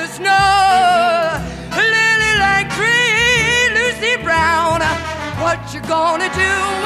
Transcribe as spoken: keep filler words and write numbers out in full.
snow. Lily like tree, Lucy Brown, what you gonna do